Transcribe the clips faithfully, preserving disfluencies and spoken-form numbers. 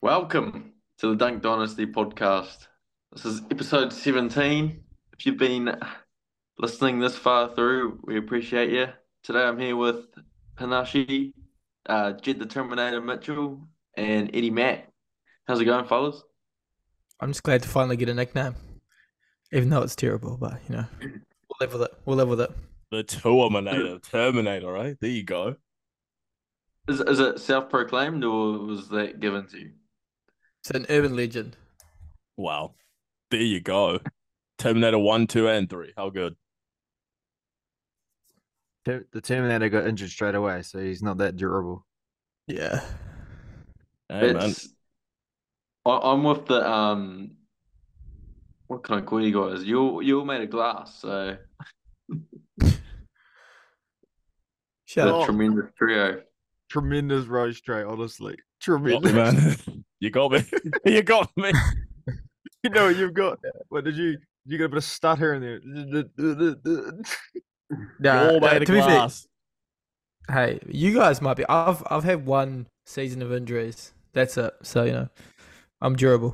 Welcome to the Dunk Dynasty podcast. This is episode seventeen. If you've been listening this far through, we appreciate you. Today I'm here with Panashi, uh, Jed the Terminator Mitchell, and Eddie Mack. How's it going, fellas? I'm just glad to finally get a nickname, even though it's terrible. But you know, we'll live with it. We'll live with it. The Terminator, Terminator, right? There you go. Is, is it self-proclaimed or was that given to you? It's an urban legend. Wow. There you go. Terminator one, two, and three. How good? The Terminator got injured straight away, so he's not that durable. Yeah. Hey, man. It's, I, I'm with the um. What can I call you guys? You you all made of glass, so Shut the up. tremendous trio. Tremendous roast tray, honestly. Got me, Tremendous. man. You got me. You got me. You know what you've got. What did you? You got a bit of stutter in there. Nah, You're all uh, made of to be fair, glass. hey, you guys might be. I've I've had one season of injuries. That's it. So you know, I'm durable.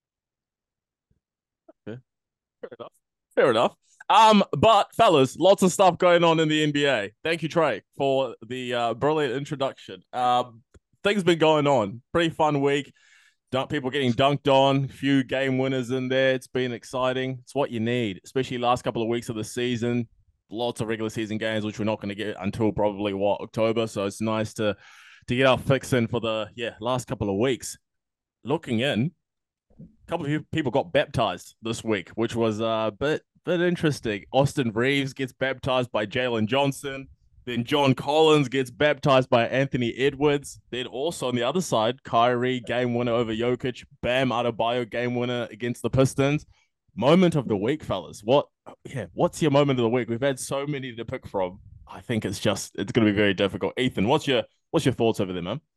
Fair enough. Fair enough. Um, but fellas, lots of stuff going on in the N B A. Thank you, Trey, for the uh, brilliant introduction. Um, things been going on. Pretty fun week. Dunk people getting dunked on. Few game winners in there. It's been exciting. It's what you need, especially last couple of weeks of the season. Lots of regular season games, which we're not going to get until probably what October. So it's nice to to get our fix in for the yeah last couple of weeks. Looking in, a couple of people got baptized this week, which was a bit bit interesting. Austin Reeves gets baptized by Jalen Johnson. Then John Collins gets baptized by Anthony Edwards. Then also on the other side, Kyrie game winner over Jokic. Bam Adebayo game winner against the Pistons. Moment of the week, fellas. What? Yeah, what's your moment of the week? We've had so many to pick from. I think it's just it's going to be very difficult. Ethan, what's your what's your thoughts over there, man?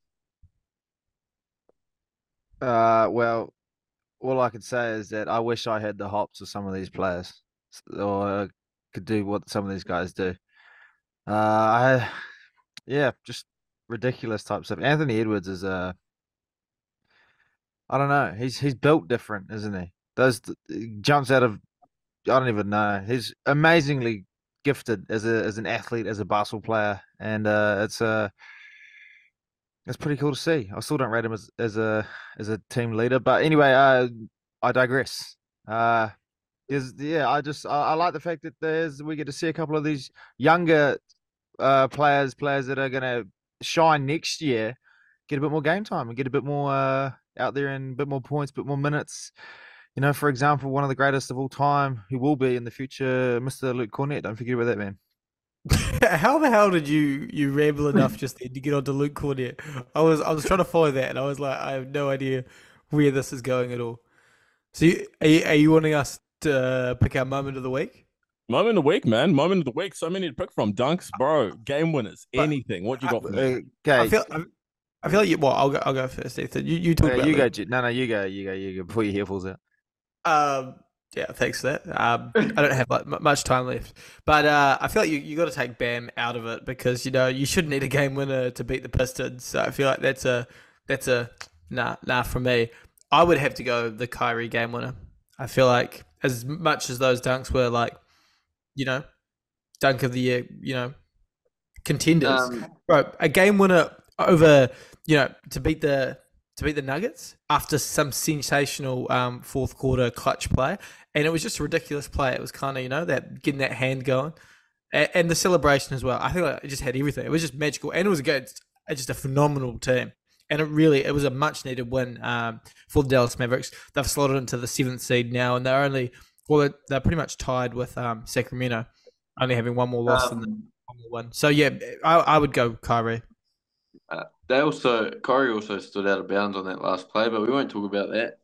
Uh, well, all I could say is that I wish I had the hops of some of these players, or could do what some of these guys do. Uh, I, yeah, just ridiculous type stuff. Anthony Edwards is a, I don't know. He's he's built different, isn't he? Those jumps out of, I don't even know. He's amazingly gifted as a as an athlete, as a basketball player, and uh, it's uh, it's pretty cool to see. I still don't rate him as as a as a team leader, but anyway, uh, I digress. Uh, is yeah, I just I, I like the fact that there's we get to see a couple of these younger uh players, players that are gonna shine next year, get a bit more game time and get a bit more uh out there and a bit more points, a bit more minutes. You know, for example, one of the greatest of all time, who will be in the future, Mister Luke Cornett. Don't forget about that man. How the hell did you you ramble enough just then to get onto Luke Cornett? I was I was trying to follow that, and I was like, I have no idea where this is going at all. So, you, are you, are you wanting us to uh, pick our moment of the week? Moment of the week, man. Moment of the week. So many to pick from. Dunks, bro. Game winners. But Anything. What you got for me? Uh, I Okay, feel I, I feel like you. Well, I'll go. I'll go first, Ethan. You you talk uh, about you go. Luke. J- No, no, you go. You go. You go. Before your hair falls out. Um, yeah, thanks for that. Um, I don't have like m- much time left, but uh, I feel like you, you got to take Bam out of it because you know you shouldn't need a game winner to beat the Pistons. So I feel like that's a that's a nah nah for me. I would have to go the Kyrie game winner. I feel like as much as those dunks were like, you know, dunk of the year, you know, contenders, Um, bro, a game winner over, you know, to beat the to beat the Nuggets after some sensational um, fourth quarter clutch play, and it was just a ridiculous play. It was kind of you know that getting that hand going, and, and the celebration as well. I think like, it just had everything. It was just magical, and it was a good, just a phenomenal team. And it really, it was a much needed win um, for the Dallas Mavericks. They've slotted into the seventh seed now, and they're only, well, they're, they're pretty much tied with um, Sacramento, only having one more loss than the um, one more win. So yeah, I, I would go Kyrie. uh, they also Corey also stood out of bounds on that last play, but we won't talk about that.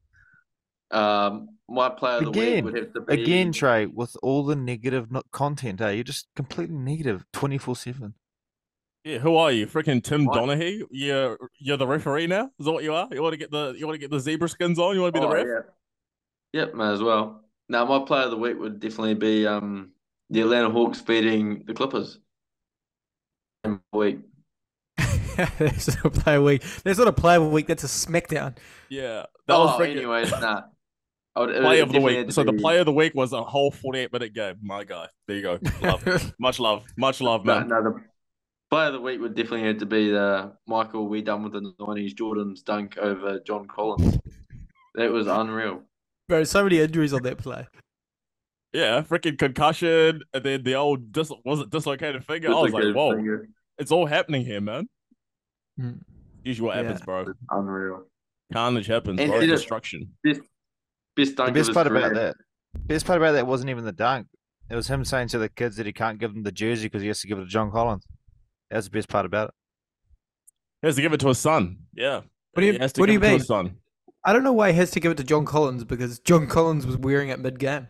Um, my player of the week would Again, have to again, be Trey, with all the negative no- content, eh? You're just completely negative twenty-four seven. Yeah, who are you? Freaking Tim What? Donaghy? You're you're the referee now? Is that what you are? You want to get the you want to get the zebra skins on? You want to be the Oh ref? yeah, yep, may as well. Now my player of the week would definitely be um the Atlanta Hawks beating the Clippers. Week. That's not a player week. That's not a player week. That's a SmackDown. Yeah, that oh, was freaking anyways, nah. I would- it play of the definitely week. had to So the be- play of the week was a whole forty-eight minute game. My guy, there you go. Love, much love, much love, No, man. no, the player of the week would definitely have to be the Michael We Done with the nineties Jordan's dunk over John Collins. That was unreal. Bro, so many injuries on that play. Yeah, freaking concussion, and then the old dis- was it dislocated finger. I was like, Dislocated whoa, finger. it's all happening here, man. Mm. Usually what Yeah. happens, bro. Unreal. Carnage happens, And bro. it is- Destruction. Best, best dunk The best of his part career. about that, best part about that wasn't even the dunk. It was him saying to the kids that he can't give them the jersey because he has to give it to John Collins. That's the best part about it. He has to give it to his son. Yeah. What do you- he has to what do give you it to mean? his son. I don't know why he has to give it to John Collins because John Collins was wearing it mid-game.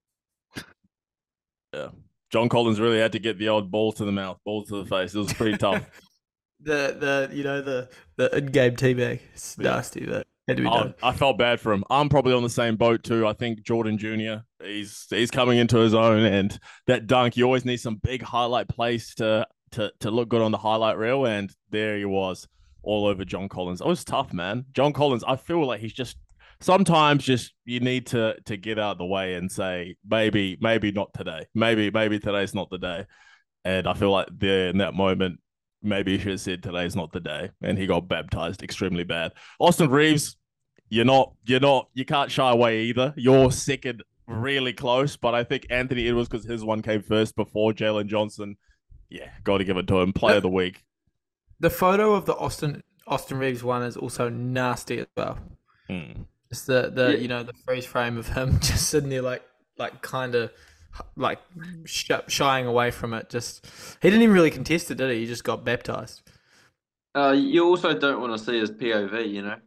Yeah. John Collins really had to get the old ball to the mouth, ball to the face. It was pretty tough. The the you know the the in-game teabag. It's Yeah. nasty, but had to be Oh, done. I felt bad for him. I'm probably on the same boat too. I think Jordan Junior He's he's coming into his own, and that dunk. You always need some big highlight plays to to to look good on the highlight reel, and there he was, all over John Collins. It was tough, man. John Collins. I feel like he's just sometimes just you need to to get out of the way and say maybe maybe not today. Maybe maybe today's not the day. And I feel like there in that moment, maybe he should have said today's not the day, and he got baptized extremely bad. Austin Reeves, you're not, you're not, you can't shy away either. You're second, really close, but I think Anthony Edwards, because his one came first before Jalen Johnson. Yeah, got to give it to him. Player of the week. The photo of the Austin Austin Reeves one is also nasty as well. Hmm. It's the the Yeah. you know the freeze frame of him just sitting there like like kind of like sh- shying away from it. Just he didn't even really contest it, did he? He just got baptized. Uh, you also don't want to see his P O V, you know.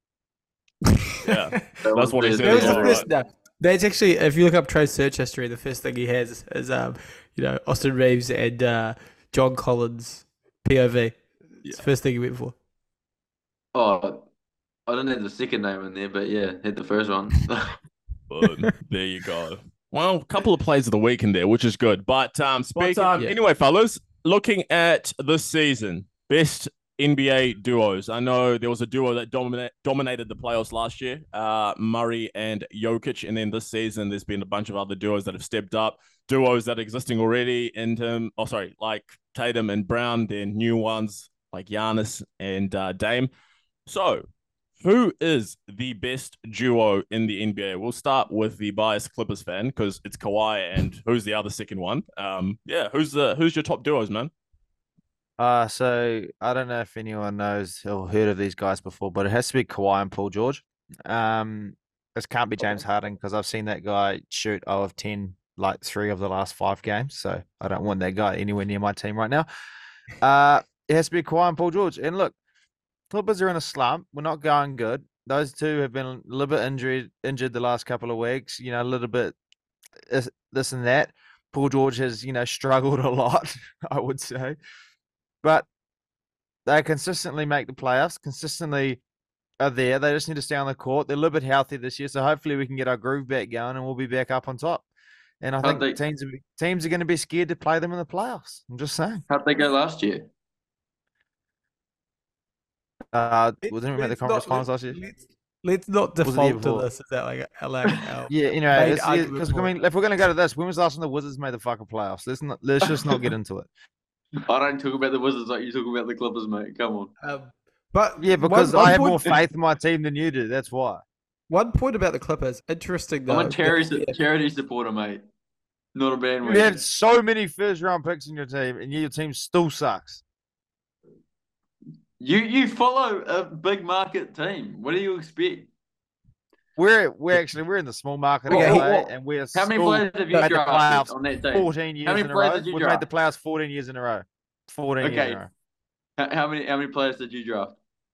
Yeah, That That's was what he the- said That was Yeah, the right. first, no, that's actually if you look up Trey's search history, the first thing he has is um you know Austin Reeves and uh, John Collins P O V. It's the first thing he went for. Oh, I didn't have the second name in there, but yeah, had the first one. Boom. There you go. Well, a couple of plays of the week in there, which is good. But um, speaking, um, yeah. anyway, fellas, looking at this season, best N B A duos. I know there was a duo that domina- dominated the playoffs last year, uh, Murray and Jokic, and then this season there's been a bunch of other duos that have stepped up. Duos that are existing already in term, oh sorry, like Tatum and Brown. Then new ones like Giannis and uh, Dame. So, who is the best duo in the N B A? We'll start with the biased Clippers fan because it's Kawhi, and who's the other second one? Um, yeah, who's the who's your top duos, man? Uh, so I don't know if anyone knows or heard of these guys before, but it has to be Kawhi and Paul George. Um, this can't be James Harden because I've seen that guy shoot zero of ten like three of the last five games. So I don't want that guy anywhere near my team right now. Uh, it has to be Kawhi and Paul George. And look, Clippers are in a slump. We're not going good. Those two have been a little bit injured, injured the last couple of weeks. You know, a little bit this, this and that. Paul George has, you know, struggled a lot, I would say. But they consistently make the playoffs, consistently are there. They just need to stay on the court. They're a little bit healthy this year, so hopefully we can get our groove back going and we'll be back up on top. And I How'd think they- teams are, teams are going to be scared to play them in the playoffs. I'm just saying. How'd they go last year? Uh, wasn't we made the Let's conference not- finals last year? Let's, let's not Was it the year default to before? this. Is that like, a- like our Yeah, you know, main it's, argument because for I it. mean, if we're going to go to this, when was the last time the Wizards made the fucking playoffs? Let's not, let's just not get into it. I don't talk about the Wizards like you talk about the Clippers, mate. Come on. Um, but Yeah, because one, I one have point, more faith in my team than you do. That's why. One point about the Clippers, interesting though. I'm a charity that- charity supporter, mate. Not a You bandwagon. have so many first round picks in your team, and your team still sucks. You you follow a big market team. What do you expect? We're we're actually we're in the small market Okay, anyway, what- and we're How many still players have you made the drafted playoffs on that team? fourteen years many in a players row. did you We've draft? made the playoffs fourteen years in a row. Fourteen years Okay. in a row. How, how many how many players did you draft?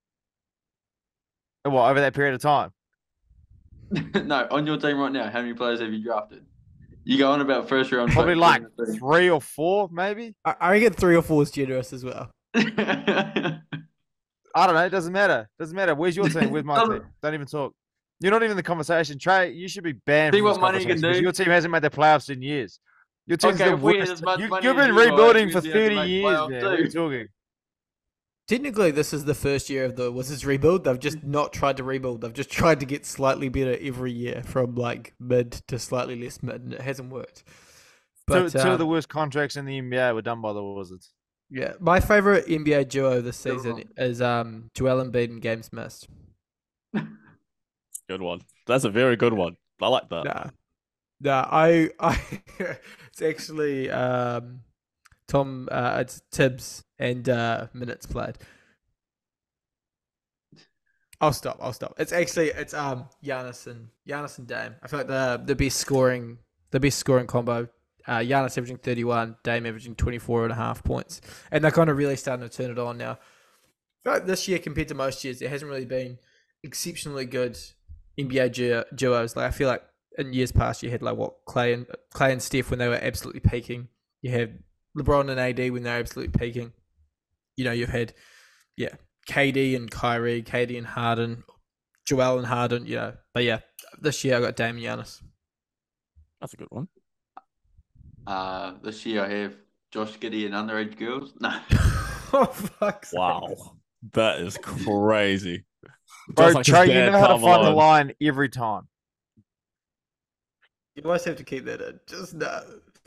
And what over that period of time? No, on your team right now, how many players have you drafted? You go on about first round. Probably picks like on the team. three or four, maybe. I, I reckon three or four is generous as well. I don't know. It doesn't matter. Doesn't matter. Where's your team? Where's my Doesn't- team? Don't even talk. You're not even in the conversation. Trey, you should be banned See from what this money you can conversation because do? your team hasn't made the playoffs in years. Your team's Okay, the if we had worst. as much You, money you've as been you guys, rebuilding we'd for be able to thirty make years, playoffs man. What are you too. talking? technically, this is the first year of the Wizards rebuild. They've just not tried to rebuild. They've just tried to get slightly better every year, from like mid to slightly less mid, and it hasn't worked. But two, two um, of the worst contracts in the N B A were done by the Wizards. yeah, my favorite N B A duo this season is um Joel Embiid and James Smith. Good one. That's a very good one. I like that. Nah, nah, I, I, it's actually um, Tom, uh, it's Tibbs and uh, minutes played. I'll stop. I'll stop. It's actually it's um Giannis and Giannis and Dame. I feel like the the best scoring the best scoring combo. Uh, Giannis averaging thirty-one, Dame averaging twenty-four and a half points, and they're kind of really starting to turn it on now. I feel like this year compared to most years, there hasn't really been exceptionally good N B A du- duos. Like I feel like in years past, you had like what Clay and Clay and Steph when they were absolutely peaking. You had LeBron and A D when they were absolutely peaking. You know, you've had yeah K D and Kyrie, K D and Harden, Joel and Harden. You know, but yeah, this year I got Dame and Giannis. That's a good one. Uh, this year I have Josh Giddey and underage girls. No. Oh fuck! Wow, that is crazy. Bro, Just like his Trey, you dad, know how to find the Carmelo. line every time. You always have to keep that in. Just no.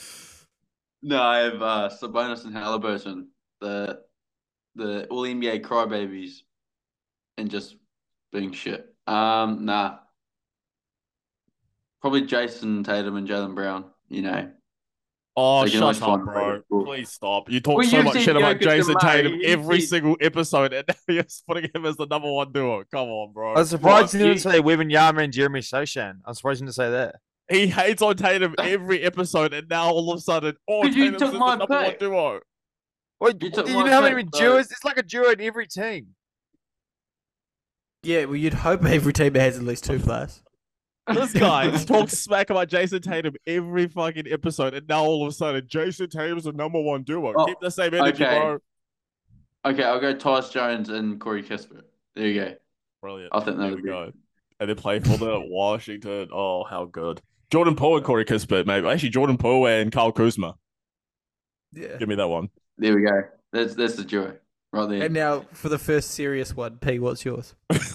No, I have uh, Sabonis and Halliburton, the the all N B A crybabies, and just being shit. Um, nah. Probably Jason Tatum and Jalen Brown. You know, Oh, They can always shut up, find a way bro. to score. Please stop. You talk Well, so you much said shit about Jokic and Jason Murray. Tatum You every said- single episode, and now you're putting him as the number one duo. Come on, bro. I was surprised What? you didn't You- say Webin Yama and Jeremy Sochan. I was surprised you didn't say that. He hates on Tatum every episode, and now all of a sudden, oh, 'Cause you Tatum's took is the my number one pick. duo. Wait, You do took you my know how many pick, so- duos? It's like a duo in every team. Yeah, well, you'd hope every team has at least two players. This guy talks smack about Jason Tatum every fucking episode, and now all of a sudden, Jason Tatum's the number one duo. Oh, Keep the same energy, okay. bro. Okay, I'll go Tyus Jones and Corey Kispert. There you go. Brilliant. I think that There would we be. go. And they play for the Washington. Oh, how good. Jordan Poole and Corey Kispert, maybe. Actually, Jordan Poole and Kyle Kuzma. Yeah. Give me that one. There we go. That's that's the duo right there. And now for the first serious one, P, what's yours?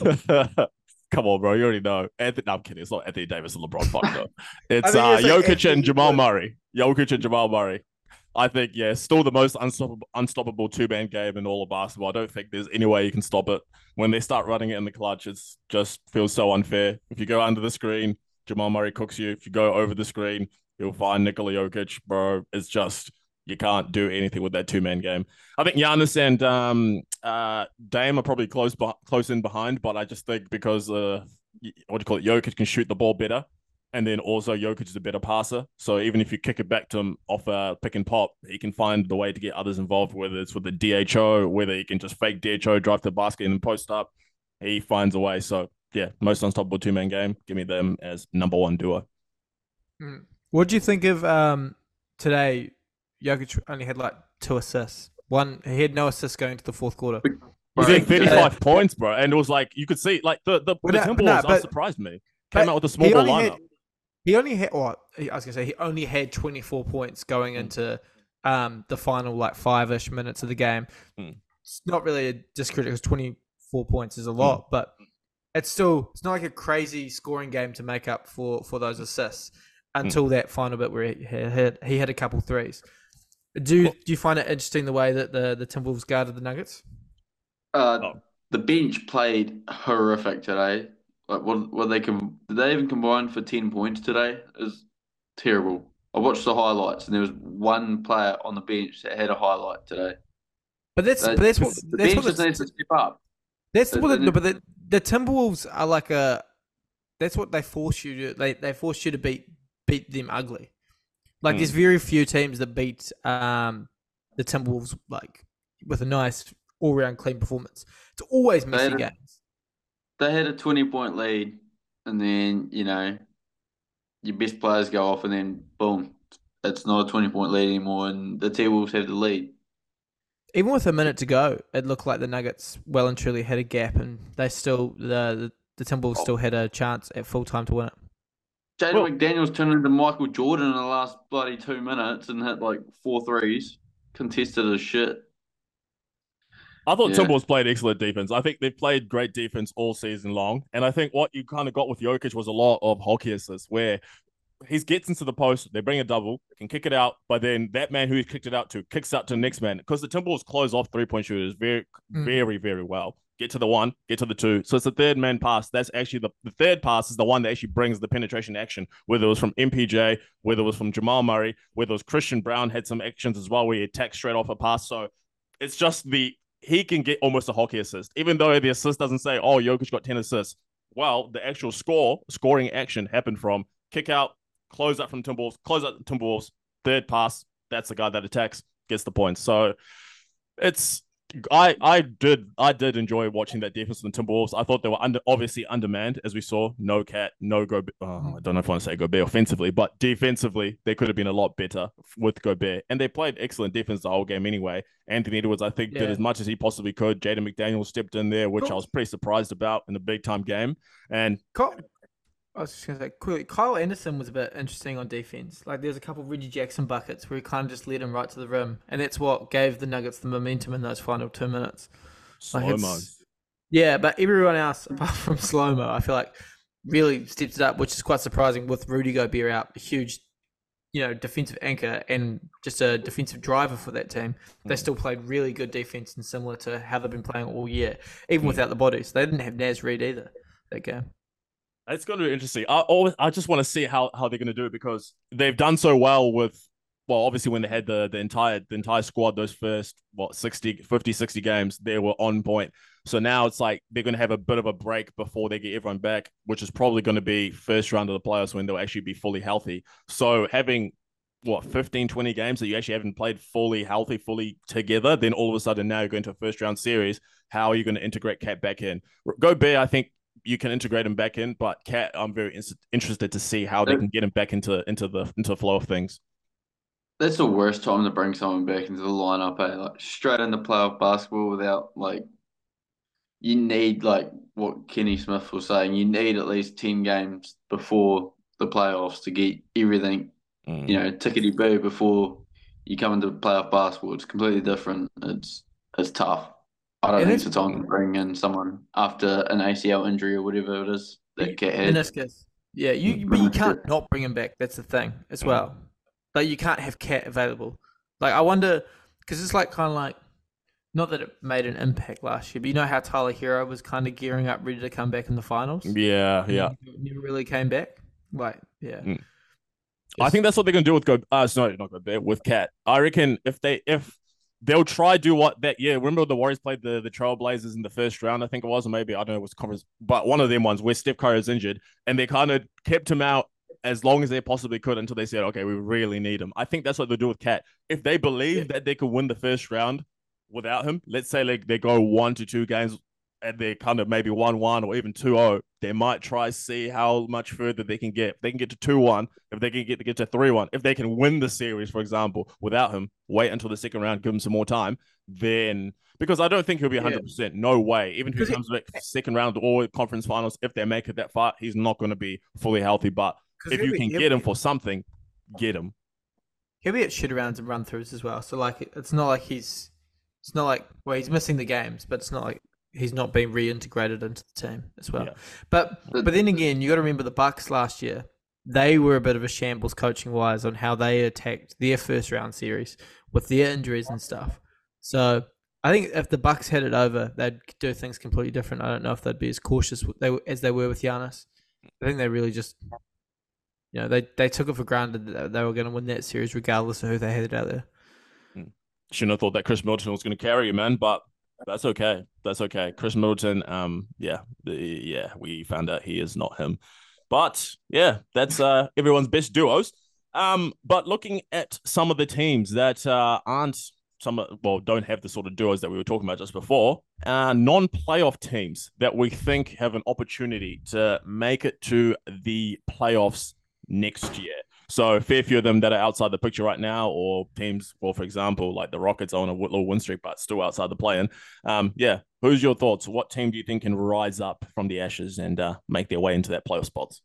Come on, bro. You already know. Anthony, no, I'm kidding. It's not Anthony Davis and LeBron. Fuck no. It's I uh, mean, it's like Jokic and Anthony Jamal Davis. Murray. Jokic and Jamal Murray. I think, yeah, still the most unstoppable, unstoppable two-man game in all of basketball. I don't think there's any way you can stop it. When they start running it in the clutch, it just feels so unfair. If you go under the screen, Jamal Murray cooks you. If you go over the screen, you'll find Nikola Jokic, bro. It's just, you can't do anything with that two-man game. I think Giannis and um, uh, Dame are probably close, be- close in behind, but I just think because, uh, what do you call it, Jokic can shoot the ball better. And then also Jokic is a better passer. So even if you kick it back to him off a pick and pop, he can find the way to get others involved, whether it's with the D H O, whether he can just fake D H O, drive to the basket and post up. He finds a way. So yeah, most unstoppable two-man game. Give me them as number one duo. Mm. What do you think of um, today? Jokic only had like two assists. One, he had no assists going into the fourth quarter. He Bro, had thirty-five uh, points, bro. And it was like, you could see, like, the, the, Well, the no, Timberwolves no, but- surprised me. Came but out with a small he ball only lineup. had- He only had, well, he- I was gonna say he only had twenty-four points going into um, the final like five-ish minutes of the game. Mm. It's not really a discredit because twenty-four points is a lot, but it's still it's not like a crazy scoring game to make up for for those assists until that final bit where he had he had a couple threes. Do you, Well- do you find it interesting the way that the the Timberwolves guarded the Nuggets? Uh, Oh. The bench played horrific today. Like what? What they can? Did they even combine for ten points today? It was terrible. I watched the highlights, and there was one player on the bench that had a highlight today. But that's They- but that's what the that's bench what just the- needs to step up. That's They- what. they The, did- but the, the Timberwolves are like a. That's what they force you to. They they force you to beat beat them ugly. Like Hmm. there's very few teams that beat um the Timberwolves like with a nice all round clean performance. It's always messy had a- games. They had a twenty point lead, and then you know your best players go off, and then boom, it's not a twenty point lead anymore, and the T-Wolves have the lead. Even with a minute to go, it looked like the Nuggets well and truly had a gap, and they still the the, the Timberwolves still had a chance at full time to win it. Jaden Well- McDaniels turned into Michael Jordan in the last bloody two minutes and hit like four threes, contested as shit. I thought Yeah. Timberwolves played excellent defense. I think they've played great defense all season long. And I think what you kind of got with Jokic was a lot of hockey assists where he gets into the post, they bring a double, can kick it out, but then that man who he kicked it out to kicks out to the next man because the Timberwolves close off three-point shooters very, Mm. very, very well. Get to the one, get to the two. So it's the third man pass. That's actually the, the third pass is the one that actually brings the penetration action, whether it was from M P J, whether it was from Jamal Murray, whether it was Christian Brown had some actions as well where he attacked straight off a pass. So it's just the, he can get almost a hockey assist, even though the assist doesn't say, oh, Jokic got ten assists. Well, the actual score, scoring action happened from kick out, close out from Timberwolves, close out the Timberwolves, third pass, that's the guy that attacks, gets the points. So it's I I did I did enjoy watching that defense from the Timberwolves. I thought they were under obviously undermanned, as we saw. No Cat, no Gobert. Oh, I don't know if I want to say Gobert offensively, but defensively they could have been a lot better with Gobert, and they played excellent defense the whole game anyway. Anthony Edwards, I think, Yeah. did as much as he possibly could. Jaden McDaniel stepped in there, which Cool. I was pretty surprised about in a big time game. And Kyle, I was just gonna say quickly, Kyle Anderson was a bit interesting on defense. Like there's a couple of Reggie Jackson buckets where he kind of just led him right to the rim, and that's what gave the Nuggets the momentum in those final two minutes. Like, slow it's- mo. Yeah, but everyone else apart from slow mo, I feel like really stepped it up, which is quite surprising with Rudy Gobert out, a huge, you know, defensive anchor and just a defensive driver for that team. They Mm. still played really good defense and similar to how they've been playing all year, even Mm. without the bodies. They didn't have Naz Reid either that game. It's going to be interesting. I always, I just want to see how, how they're going to do it because they've done so well with, well, obviously when they had the, the entire the entire squad, those first, what, sixty, fifty, sixty games, they were on point. So now it's like they're going to have a bit of a break before they get everyone back, which is probably going to be first round of the playoffs when they'll actually be fully healthy. So having, what, fifteen, twenty games that you actually haven't played fully healthy, fully together, then all of a sudden now you're going to a first round series. How are you going to integrate Cat back in? Gobert, I think, you can integrate him back in, but Cat, I'm very in- interested to see how they can get him back into into the into the flow of things. That's the worst time to bring someone back into the lineup, eh? Like straight into playoff basketball without like you need like what Kenny Smith was saying, you need at least ten games before the playoffs to get everything, Mm. you know, tickety boo before you come into playoff basketball. It's completely different. It's it's tough. I don't And think it's- it's the time to bring in someone after an A C L injury or whatever it is that Cat had. Meniscus. Yeah, you but you Meniscus. can't not bring him back. That's the thing as Mm. well. Like you can't have Cat available. Like I wonder because it's like kind of like not that it made an impact last year, but you know how Tyler Hero was kind of gearing up, ready to come back in the finals. Yeah, yeah. Never, never really came back. Like yeah, Mm. I think that's what they're gonna do with Go. Uh, sorry, not Gobert, with Cat. I reckon if they if they'll try do what that yeah. Remember the Warriors played the the Trailblazers in the first round, I think it was, or maybe I don't know, it was conference, but one of them ones where Steph Curry was injured, and they kind of kept him out as long as they possibly could until they said, okay, we really need him. I think that's what they'll do with Cat. If they believe Yeah. that they could win the first round without him, let's say like they go one to two games and they're kind of maybe one one or even two oh, they might try see how much further they can get. If they can get to two one, if they can get to get to three one, if they can win the series, for example, without him, wait until the second round, give him some more time, then because I don't think he'll be one hundred percent. No way. Even if he Because he- comes back second round or conference finals, if they make it that far, he's not going to be fully healthy. But 'Cause if he'll you be- can he'll get him be- for something, get him. he'll be at shoot arounds and run throughs as well. So like it's not like he's it's not like well he's missing the games, but it's not like he's not being reintegrated into the team as well. Yeah. But but then again, you got to remember the Bucks last year. They were a bit of a shambles coaching wise on how they attacked their first round series with their injuries and stuff. So I think if the Bucks had it over, they'd do things completely different. I don't know if they'd be as cautious with- they as they were with Giannis. I think they really just, you know, they they took it for granted that they were going to win that series regardless of who they had out there. Shouldn't have thought that Chris Middleton was going to carry you, man, but that's okay. That's okay. Chris Middleton, um, yeah, the, yeah, we found out he is not him. But yeah, that's uh everyone's best duos. Um, but looking at some of the teams that uh, aren't some well don't have the sort of duos that we were talking about just before, uh, non-playoff teams that we think have an opportunity to make it to the playoffs next year. So a fair few of them that are outside the picture right now, or teams, well, for example, like the Rockets on a little win streak, but still outside the play-in. Um, yeah, who's your thoughts? What team do you think can rise up from the ashes and uh, make their way into that playoff spots?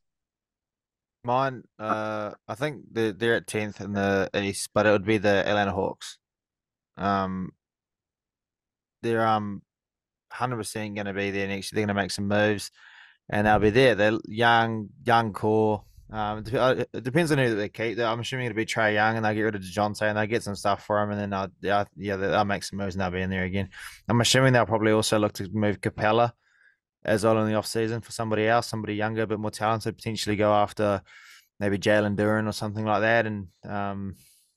Mine, uh, I think they're, they're at tenth in the East, but it would be the Atlanta Hawks. Um, they're um one hundred percent going to be there next year. They're going to make some moves, and they'll be there. They're young, young core. Um, it uh, it depends on who they keep. I'm assuming it'll be Trey Young, and they'll get rid of DeJounte, and they'll get some stuff for him, and then they'll, yeah, yeah, they'll make some moves, and they'll be in there again. I'm assuming they'll probably also look to move Capella as well in the off season for somebody else, somebody younger, a bit more talented. Potentially go after maybe Jalen Duran or something like that, and um,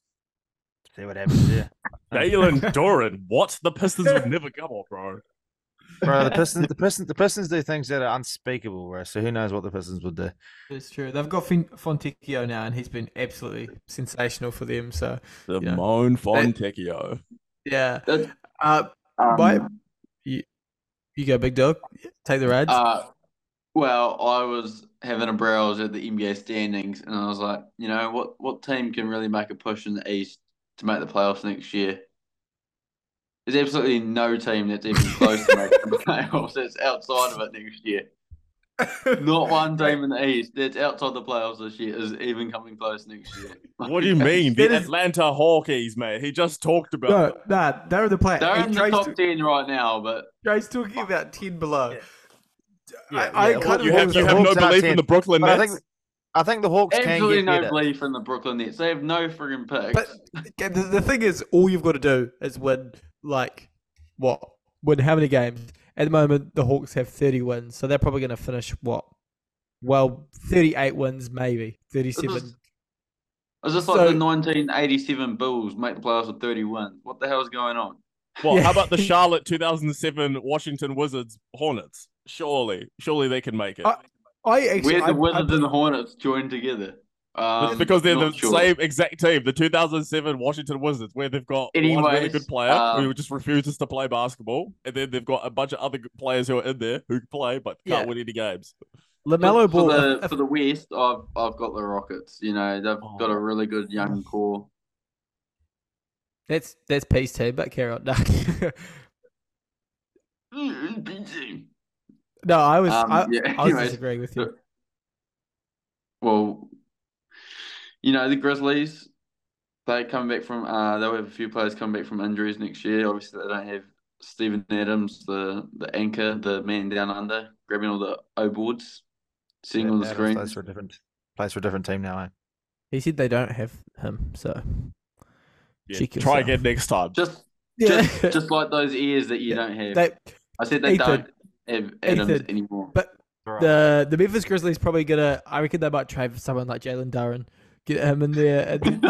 see what happens there. Jalen Duran, what? The Pistons would never come off, bro. Bro, the Pistons, the Pistons, the Pistons do things that are unspeakable, bro. So who knows what the Pistons would do? It's true. They've got Fin- Fontecchio now, and he's been absolutely sensational for them. So The you know, Moan Fontecchio. yeah, That's, uh, um, my, you, you go, big dog. Take the rides. Uh, well, I was having a browse at the N B A standings, and I was like, you know, what what team can really make a push in the East to make the playoffs next year? There's absolutely no team that's even close to making the playoffs that's outside of it next year. Not one team in the East that's outside the playoffs this year is even coming close next year. What do you mean? The That is- Atlanta Hawkeyes, mate. He just talked about No, it. nah, they're the player. They're Hey, in the Trey's, top ten right now, but Trey's talking about ten below. Yeah, I, yeah, I well, kind of You agree have with you that. have no Hawks are belief ten. in the Brooklyn But I Nets? think I think the Hawks can absolutely get no better. belief in the Brooklyn Nets. They have no friggin' picks. But okay, the, the thing is, all you've got to do is win, like, what? Win how many games? At the moment, the Hawks have thirty wins, so they're probably going to finish, what? Well, thirty-eight wins, maybe. thirty-seven. It's It's just like So- the nineteen eighty-seven Bulls make the playoffs with thirty wins. What the hell is going on? Well, Yeah. how about the Charlotte two thousand seven Washington Wizards Hornets? Surely, surely they can make it. I- I actually. Where I, the Wizards I, and the Hornets joined together. Um, It's because they're the not sure. same exact team, the two thousand seven Washington Wizards, where they've got one really Anyways, good player um, who just refuses to play basketball, and then they've got a bunch of other good players who are in there who can play but can't Yeah. win any games. LaMelo for, Ball. for the if- for the West, I've I've got the Rockets. You know, they've Oh. got a really good young core. that's that's peace team, but carry on. No, I was. Um, I, yeah, I was anyways, disagreeing with you. Well, you know, the Grizzlies, they come back from uh they'll have a few players come back from injuries next year. Obviously they don't have Steven Adams, the the anchor, the man down under, grabbing all the O boards, seeing all the Adams screens. plays for a different plays for a different team now. Eh? He said they don't have him, so Yeah, Check try yourself. again next time. Just yeah. just just like those ears that you Yeah, don't have. they, I said they Ethan, don't have Adams Ethan, anymore. but Right. the the Memphis Grizzlies probably gonna. I reckon they might trade for someone like Jalen Duran, get him in there. And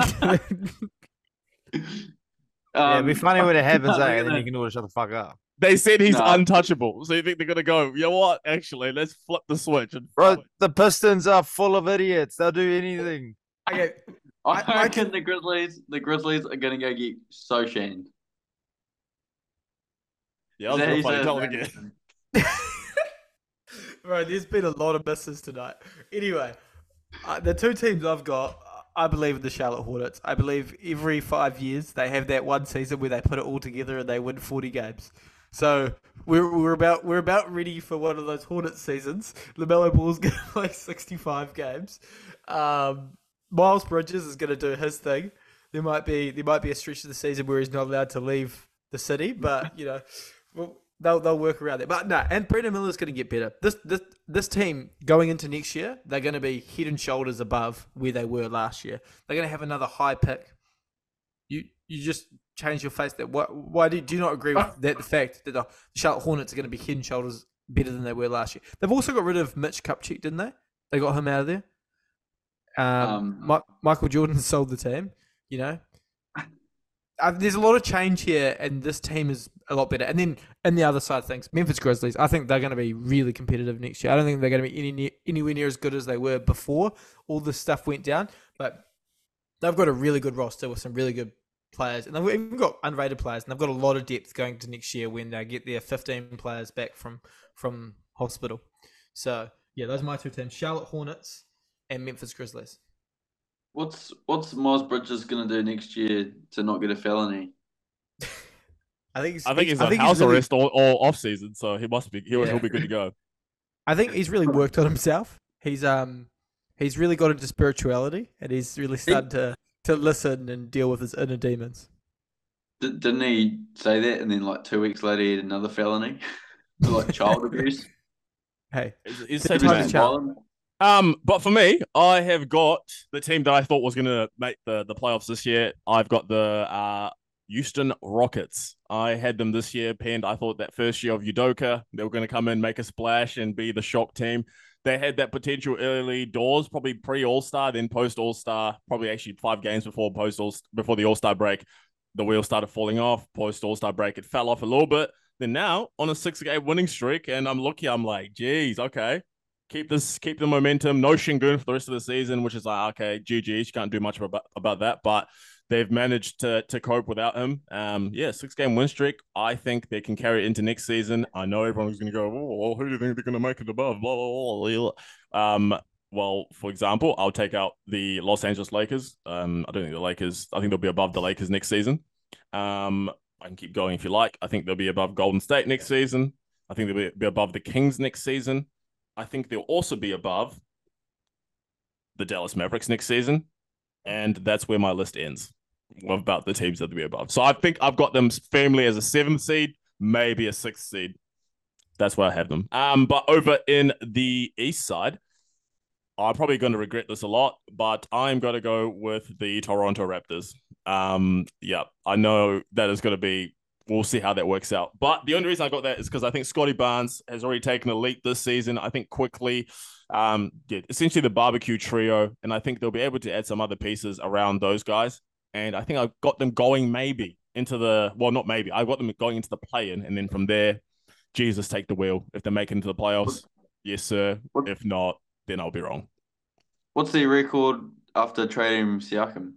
yeah, it'd be Um, funny when it happens, look eh? at And then that. you can all shut the fuck up. They said he's Nah. untouchable, so you think they're gonna go? You know what? Actually, let's flip the switch and Bro, the Pistons are full of idiots. They'll do anything. okay, I I- I reckon the Grizzlies the Grizzlies are gonna go get Sochan. yeah, I was Is that how gonna you fucking say tell his them name? again. Bro, there's been a lot of misses tonight. Anyway, uh, the two teams I've got, I believe in the Charlotte Hornets. I believe every five years they have that one season where they put it all together and they win forty games. So we're we're about we're about ready for one of those Hornets seasons. LaMelo Ball's going to play sixty-five games. Um, Miles Bridges is going to do his thing. There might be there might be a stretch of the season where he's not allowed to leave the city, but you know, well, they'll they'll work around that. But no, and Brandon Miller's going to get better. This this this team going into next year, they're going to be head and shoulders above where they were last year. They're going to have another high pick. You you just change your face. That why why do, do you not agree with that? The fact that the Charlotte Hornets are going to be head and shoulders better than they were last year. They've also got rid of Mitch Kupchak, didn't they? They got him out of there. Um, Um, Mi- Michael Jordan sold the team. You know, uh, there's a lot of change here, and this team is a lot better. And then, and the other side of things, Memphis Grizzlies, I think they're going to be really competitive next year. I don't think they're going to be any ne- anywhere near as good as they were before all this stuff went down, but they've got a really good roster with some really good players, and they've even got unrated players, and they've got a lot of depth going to next year when they get their fifteen players back from from hospital. So yeah, those are my two teams: Charlotte Hornets and Memphis Grizzlies. What's what's Miles Bridges gonna do next year to not get a felony? I think he's, I think he's I on think house really- arrest all, all off season, so he must be he'll, Yeah. he'll be good to go. I think he's really worked on himself. He's um he's really got into spirituality, and he's really started to to listen and deal with his inner demons. D- didn't he say that, and then like two weeks later he had another felony for like child abuse? Hey, He's, he's third such a time's a man. charm. Violent? Um, but for me, I have got the team that I thought was going to make the, the playoffs this year. I've got the uh, Houston Rockets. I had them this year pinned. I thought that first year of Udoka, they were going to come in, make a splash, and be the shock team. They had that potential early doors, probably pre All Star, then post All Star, probably actually five games before post All before the All Star break. The wheels started falling off. Post All Star break, it fell off a little bit. Then now on a six game winning streak, and I'm looking, I'm like, geez, okay. Keep this, keep the momentum. No Shingun for the rest of the season, which is like, okay, G G. You can't do much about, about that, but they've managed to to cope without him. Um, yeah, six game win streak. I think they can carry it into next season. I know everyone's going to go, oh, well, who do you think they're going to make it above? Blah, blah, blah, blah. Um, well, for example, I'll take out the Los Angeles Lakers. Um, I don't think the Lakers, I think they'll be above the Lakers next season. Um, I can keep going if you like. I think they'll be above Golden State next season. I think they'll be, be above the Kings next season. I think they'll also be above the Dallas Mavericks next season. And that's where my list ends about the teams that will be above. So I think I've got them firmly as a seventh seed, maybe a sixth seed. That's where I have them. Um, but over in the East side, I'm probably going to regret this a lot, but I'm going to go with the Toronto Raptors. Um, yeah, I know that is going to be, we'll see how that works out. But the only reason I got that is because I think Scotty Barnes has already taken a leap this season. I think quickly, um, yeah, essentially the barbecue trio, and I think they'll be able to add some other pieces around those guys. And I think I've got them going maybe into the, well, not maybe, I've got them going into the play-in, and then from there, Jesus, take the wheel. If they make it into the playoffs, yes, sir. What- If not, then I'll be wrong. What's their record after trading Siakam?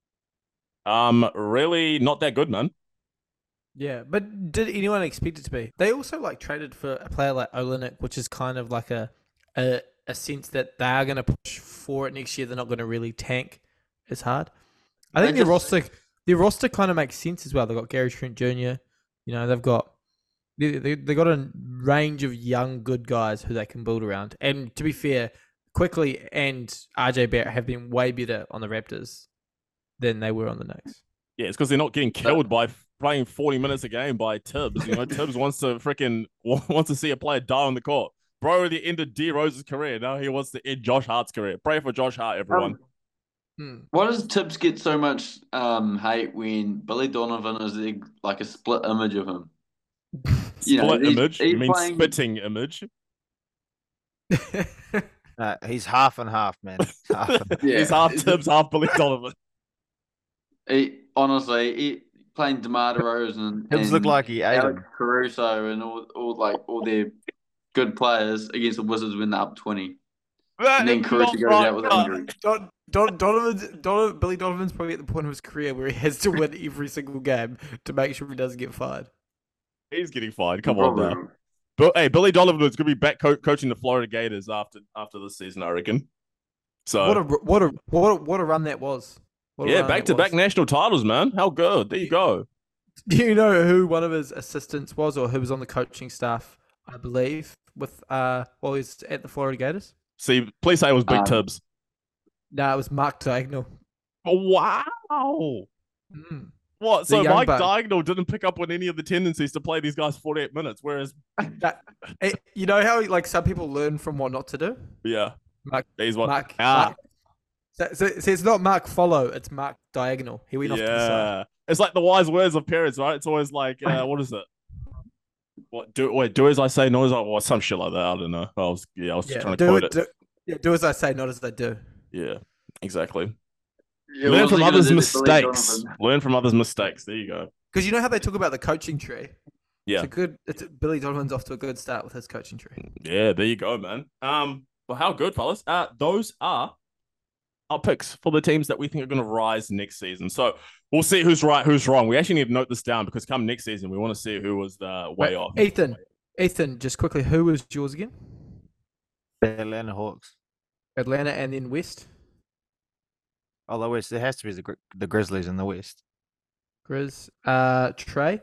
Um, really not that good, man. Yeah, but did anyone expect it to be? They also like traded for a player like Olenek, which is kind of like a a, a sense that they are going to push for it next year. They're not going to really tank as hard. I They think their just- roster their roster kind of makes sense as well. They've got Gary Trent Junior You know, they've got they they they got a range of young good guys who they can build around. And to be fair, Quickly and R J Barrett have been way better on the Raptors than they were on the Knicks. Yeah, it's because they're not getting killed by playing forty minutes a game by Tibbs. You know, Tibbs wants to freaking wants to see a player die on the court. Bro already ended D Rose's career. Now he wants to end Josh Hart's career. Pray for Josh Hart, everyone. Um, Hmm. Why does Tibbs get so much um, hate when Billy Donovan is the, like a split image of him? You know, Split he's- image? he's you mean playing- spitting image? Uh, he's half and half, man. Half and- Yeah. He's half Tibbs, half Billy Donovan. He, honestly, he, playing DeMar DeRozan Tibbs and look like he ate Alex him. Caruso and all, all like all their good players against the Wizards when they're up twenty. That And then is Caruso not goes right, out with but- injury. Don, Don, Donovan's, Donovan, Billy Donovan's probably at the point of his career where he has to win every single game to make sure he doesn't get fired. He's getting fired. Come on Probably. now. But hey, Billy Donovan is going to be back co- coaching the Florida Gators after after this season, I reckon. So What a what a what a, what a run that was! What a yeah, run back that to back was. national titles, man. How good? There you go. Do you know who one of his assistants was, or who was on the coaching staff? I believe with uh, while he's at the Florida Gators. See, please say it was Big Um, Tibbs. No, it was Mark Diagonal. Wow. Mm. What? The So young Mike bug. Diagonal didn't pick up on any of the tendencies to play these guys forty-eight minutes, whereas That- eh, you know how like some people learn from what not to do. yeah, Mark, he's what. Mark, ah, Mark. So, so, so it's not Mark Follow, it's Mark Diagonal. He went off to the side. yeah. It's like the wise words of parents, right? It's always like, uh, what is it? What do wait? Do as I say, not as I. Or some shit like that. I don't know. I was yeah, I was just Yeah, trying to do quote it. it. Do, yeah, do as I say, not as I do. Yeah, exactly. Yeah, Learn what from was he gonna others' do to Billy mistakes. Donovan? Learn from others' mistakes. There you go. Because you know how they talk about the coaching tree. Yeah. It's a good. It's Billy Donovan's off to a good start with his coaching tree. Yeah, there you go, man. Um, well, how good, fellas. Uh, those are our picks for the teams that we think are going to rise next season. So we'll see who's right, who's wrong. We actually need to note this down because come next season, we want to see who was the way Wait, off. Ethan, Ethan, just quickly, who was yours again? The Atlanta Hawks. Atlanta and then West. Oh, the West. There has to be the, Gri- the Grizzlies in the West. Grizz. Uh, Trey.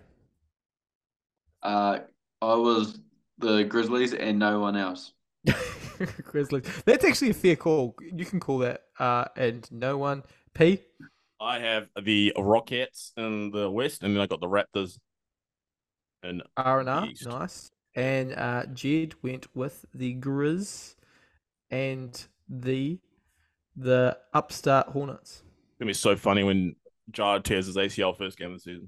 Uh, I was the Grizzlies and no one else. Grizzlies. That's actually a fair call. You can call that. Uh, and no one. P. I have the Rockets in the West, and then I got the Raptors in R and the R, East. nice. And uh, Jed went with the Grizz and the the upstart Hornets. It's gonna be so funny when Jared tears his A C L first game of the season.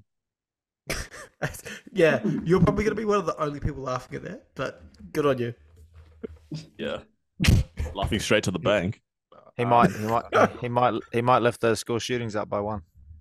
Yeah, you're probably going to be one of the only people laughing at that, but good on you. Yeah, laughing straight to the bank. He Um, might, he might, he might, he might lift those school shootings up by one.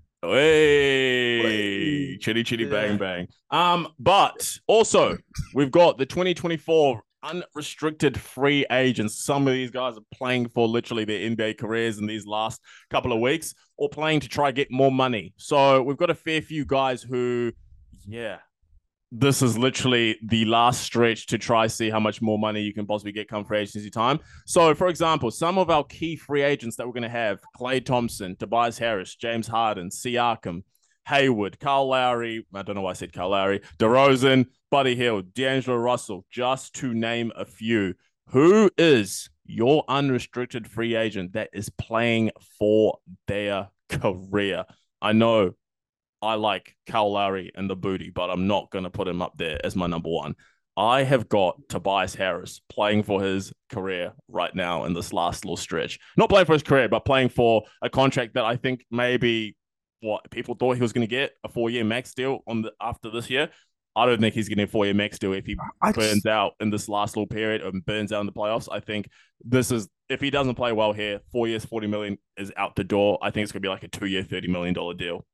Hey, chitty chitty Yeah. bang bang. Um, but also we've got the twenty twenty-four unrestricted free agents. Some of these guys are playing for literally their N B A careers in these last couple of weeks, or playing to try get more money. So we've got a fair few guys who, yeah, this is literally the last stretch to try see how much more money you can possibly get come free agency time. So, for example, some of our key free agents that we're going to have: Klay Thompson, Tobias Harris, James Harden, Siakam, Hayward, Kyle Lowry. I don't know why I said Kyle Lowry. DeRozan, Buddy Hield, D'Angelo Russell, just to name a few. Who is your unrestricted free agent that is playing for their career? I know I like Kyle Lowry and the booty, but I'm not going to put him up there as my number one. I have got Tobias Harris playing for his career right now in this last little stretch. Not playing for his career, but playing for a contract that I think maybe what people thought he was going to get, a four-year max deal on the, after this year. I don't think he's getting a four-year max deal if he I burns just, out in this last little period and burns out in the playoffs. I think this is, if he doesn't play well here, four years, forty million dollars is out the door. I think it's going to be like a two-year, thirty million dollars deal.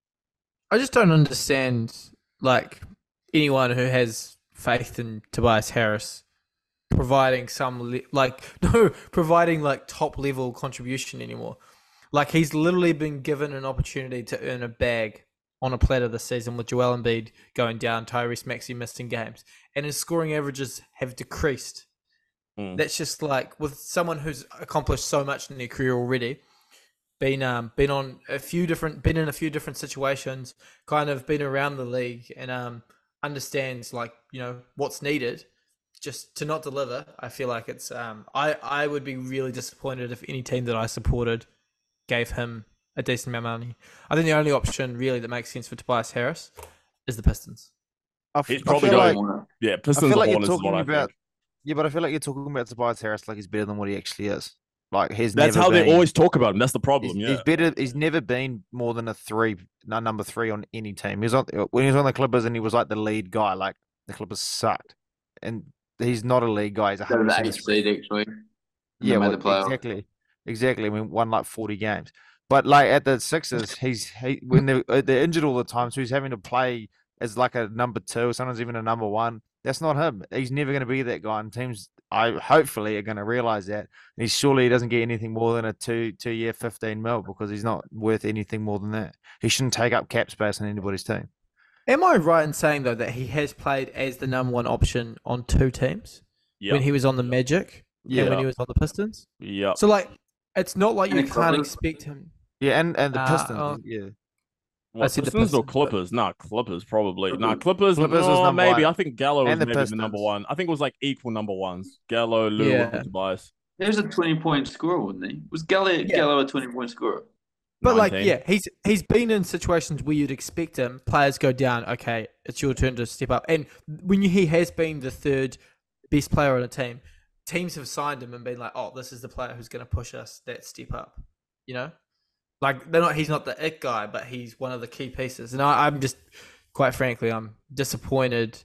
I just don't understand, like, anyone who has faith in Tobias Harris providing some, le- like, no, providing, like, top-level contribution anymore. Like, he's literally been given an opportunity to earn a bag on a platter this season with Joel Embiid going down, Tyrese Maxey missing games, and his scoring averages have decreased. Mm. That's just like, with someone who's accomplished so much in their career already, been um been on a few different, been in a few different situations, kind of been around the league, and um understands, like, you know, what's needed. Just to not deliver, I feel like it's um I I would be really disappointed if any team that I supported gave him a decent amount of money. I think the only option really that makes sense for Tobias Harris is the Pistons. I, f- He's I probably feel going- like, Yeah, I Pistons feel or like you're Hornets is what talking I about. think. Yeah, but I feel like you're talking about Tobias Harris like he's better than what he actually is. Like he's That's never how been, they always talk about him. That's the He's, problem. Yeah. he's better. He's never been more than a three, no, number three on any team. He was on when he was on the Clippers, and he was like the lead guy. Like the Clippers sucked, and he's not a lead guy. He's a They're hundred the percent. eighth seed, actually. Yeah, They made well, the playoff. exactly, exactly. I mean, won like forty games, but like at the Sixers, he's he when they're, uh, they're injured all the time, so he's having to play as like a number two, sometimes even a number one. That's not him. He's never going to be that guy. And teams, I hopefully, are going to realize that. And he surely he doesn't get anything more than a two two year fifteen mil because he's not worth anything more than that. He shouldn't take up cap space on anybody's team. Am I right in saying though that he has played as the number one option on two teams? Yeah. When he was on the Magic Yeah. and when he was on the Pistons? Yeah. So, like, it's not like And you the can't Clippers. expect him. Yeah, and and the Uh, Pistons. oh. yeah, What, said the Pistons or Pistons, but- Clippers? Nah, Clippers probably. Nah, Clippers. Clippers. Clippers was no, number maybe. one. I think Gallo was And the maybe the number Pistons. one. I think it was like equal number ones. Gallo, Lou, Yeah. and Tobias. He was a twenty-point scorer, wasn't he? Was Gallo, Yeah. Gallo a twenty-point scorer? But, like, nineteen. yeah, he's he's been in situations where you'd expect him. Players go down. Okay, it's your turn to step up. And when you, he has been the third best player on a team, teams have signed him and been like, "Oh, this is the player who's going to push us that step up." You know, like they're not. He's not the it guy, but he's one of the key pieces. And I, I'm just, quite frankly, I'm disappointed.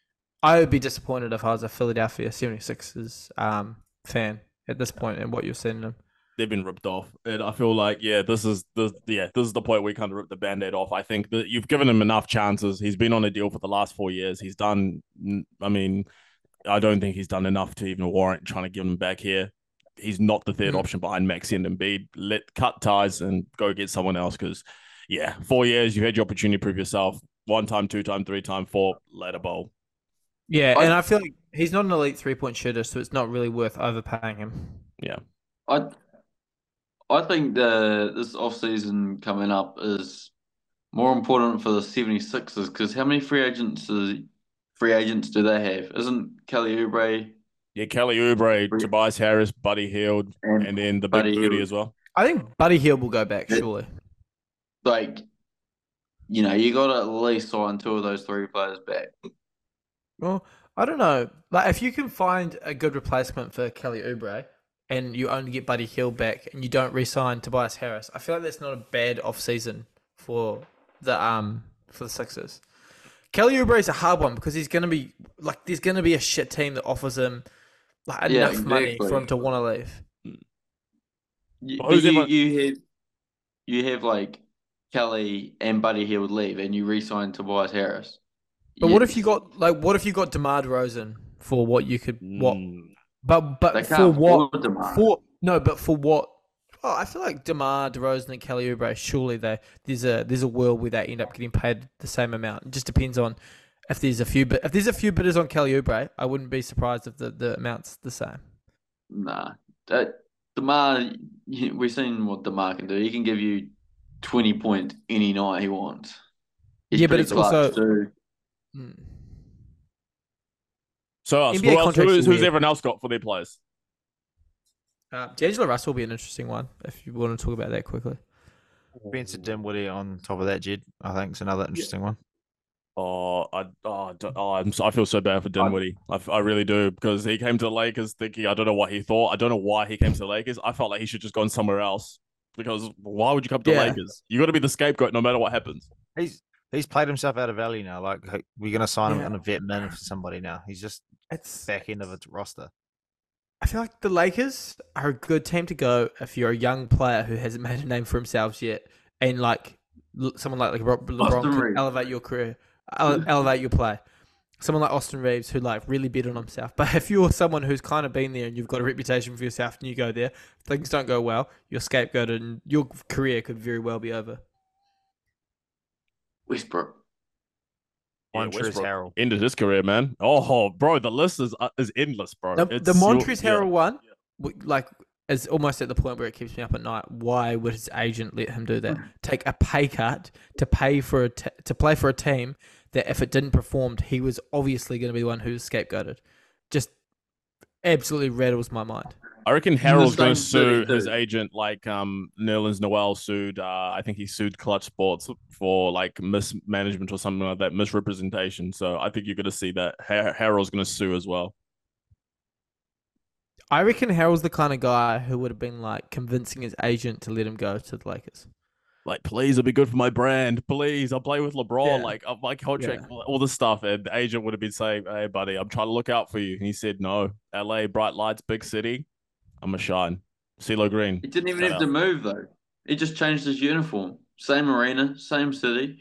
I would be disappointed if I was a Philadelphia seventy-sixers um, fan at this point and what you're sending him. They've been ripped off, and I feel like yeah, this is the yeah, this is the point where we kind of rip the band-aid off. I think that you've given him enough chances. He's been on a deal for the last four years. He's done. I mean, I don't think he's done enough to even warrant trying to give him back here. He's not the third Mm. option behind Maxi and Embiid. Let cut ties and go get someone else because yeah, four years you've had your opportunity to prove yourself. One time, two time, three time, four. Let a bowl. Yeah, I- and I feel like he's not an elite three-point shooter, so it's not really worth overpaying him. Yeah. I I think the this offseason coming up is more important for the seventy-sixers because how many free agents is, free agents do they have? Isn't Kelly Oubre Yeah, Kelly Oubre, Free- Tobias Harris, Buddy Hield, and, and then the big Buddy booty Hield. as well. I think Buddy Hield will go back, Yeah. surely. like, you know, you got to at least sign two of those three players back. Well, I don't know. Like, if you can find a good replacement for Kelly Oubre and you only get Buddy Hield back and you don't re-sign Tobias Harris, I feel like that's not a bad off-season for the um for the Sixers. Kelly Oubre is a hard one because he's going to be like there's going to be a shit team that offers him like Yeah, enough money exactly. for him to want to leave. You, But but who's you, everyone- you have you have like Kelly and Buddy Hield leave, and you re-sign Tobias Harris. But what if you got like what if you got DeMar DeRozan for what you could what? Mm. But They but for can't what? afford DeMar. For no, but for what? Oh, I feel like DeMar DeRozan and Kelly Oubre. Surely they there's a there's a world where they end up getting paid the same amount. It just depends on if there's a few bit if there's a few bidders on Kelly Oubre. I wouldn't be surprised if the, the amount's the same. Nah, that DeMar. We've seen what DeMar can do. He can give you twenty points any night he wants. He's Yeah, but pretty it's clutch also- too. Hmm. So us, N B A who else, contracts who's, are who's weird. everyone else got for their players? Uh, D'Angelo Russell will be an interesting one if you want to talk about that quickly. Spencer Dinwiddie on top of that, Jed. I think it's another interesting one. Oh, I, oh, d- oh I'm, so- I feel so bad for Dinwiddie. I, f- I really do because he came to the Lakers thinking I don't know what he thought. I don't know why he came to the Lakers. I felt like he should just gone somewhere else because why would you come to Yeah. Lakers? You got to be the scapegoat no matter what happens. He's he's played himself out of value now. Like we're gonna sign him Yeah. on a vet minimum for somebody now. He's just It's back end of its roster. I feel like the Lakers are a good team to go if you're a young player who hasn't made a name for himself yet, and like l- someone like, like Lebron Austin can Reeves. elevate your career, ele- elevate your play. Someone like Austin Reeves who like really bet on himself. But if you're someone who's kind of been there and you've got a reputation for yourself and you go there, things don't go well, you're scapegoated and your career could very well be over. Westbrook. Yeah, Montrezl Westbrook Harrell. ended his career, man. Oh, bro, the list is uh, is endless, bro. The, It's the your- Montrezl yeah. Harrell one, w- like, is almost at the point where it keeps me up at night. Why would his agent let him do that? Take a pay cut to pay for a t- to play for a team that if it didn't perform, he was obviously going to be the one who was scapegoated. Just absolutely rattles my mind. I reckon Harold's going to same city, sue his too. agent like um Nerlens Noel sued. Uh, I think he sued Clutch Sports for like mismanagement or something like that, misrepresentation. So I think you're going to see that ha- Harold's going to sue as well. I reckon Harold's the kind of guy who would have been like convincing his agent to let him go to the Lakers. Like, please, it'll be good for my brand. Please, I'll play with LeBron. Yeah. Like, up my contract, Yeah. all, all this stuff. And the agent would have been saying, "Hey, buddy, I'm trying to look out for you." And he said, "No, L A, bright lights, big city. I'm a shine." CeeLo Green. He didn't even Shout have to out. move though. He just changed his uniform. Same arena, same city.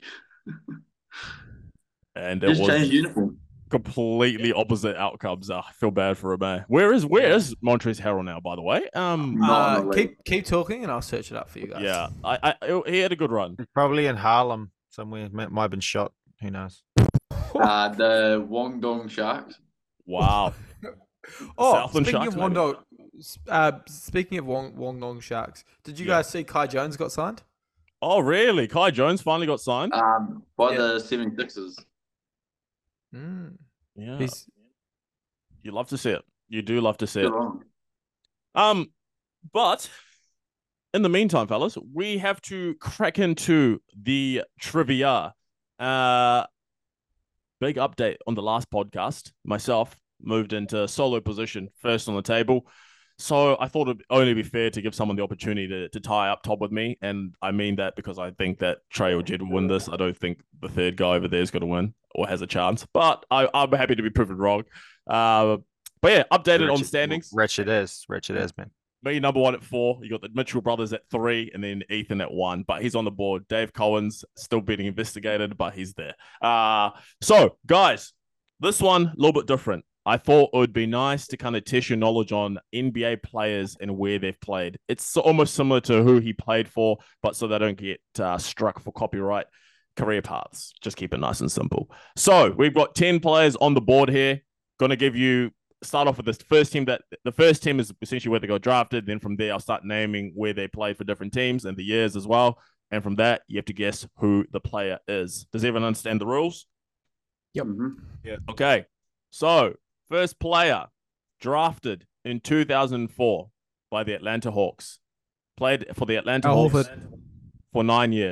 And it Just was changed uniform. completely opposite outcomes. Uh, I feel bad for him, eh? Where is where Yeah. is Montrezl Harrell now, by the way? Um, Not Uh, in the league. keep keep talking and I'll search it up for you guys. yeah, I, I he had a good run. He's probably in Harlem somewhere. Might, might have been shot. Who knows? Uh, the Wongdong Sharks. Wow. Oh, Southland speaking Sharks, of maybe? Wong, uh, speaking of Wong Wong Dong Sharks, did you Yeah. guys see Kai Jones got signed? Oh, really? Kai Jones finally got signed. Um, by Yeah. the 76ers. Mm. Yeah, He's you love to see it. You do love to see Good it. on. Um, but in the meantime, fellas, we have to crack into the trivia. Uh, big update on the last podcast. Myself moved into solo position, first on the table. So I thought it'd only be fair to give someone the opportunity to, to tie up top with me. And I mean that because I think that Trey or Jed will win this. I don't think the third guy over there is going to win or has a chance. But I, I'm happy to be proven wrong. Uh, but yeah, updated on Wretched- standings. Wretched as, wretched as, man. Me, number one at four. You got the Mitchell brothers at three, and then Ethan at one. But he's on the board. Dave Collins still being investigated, but he's there. Uh, so, guys, this one a little bit different. I thought it would be nice to kind of test your knowledge on N B A players and where they've played. It's so- almost similar to who he played for, but so they don't get uh, struck for copyright career paths. Just keep it nice and simple. So, we've got ten players on the board here. Going to give you start off with this first team. That the first team is essentially where they got drafted. Then from there, I'll start naming where they played for different teams and the years as well. And from that, you have to guess who the player is. Does everyone understand the rules? Yep. Mhm. Okay. So, first player drafted in two thousand four by the Atlanta Hawks. Played for the Atlanta Al Hawks Horford. for nine years.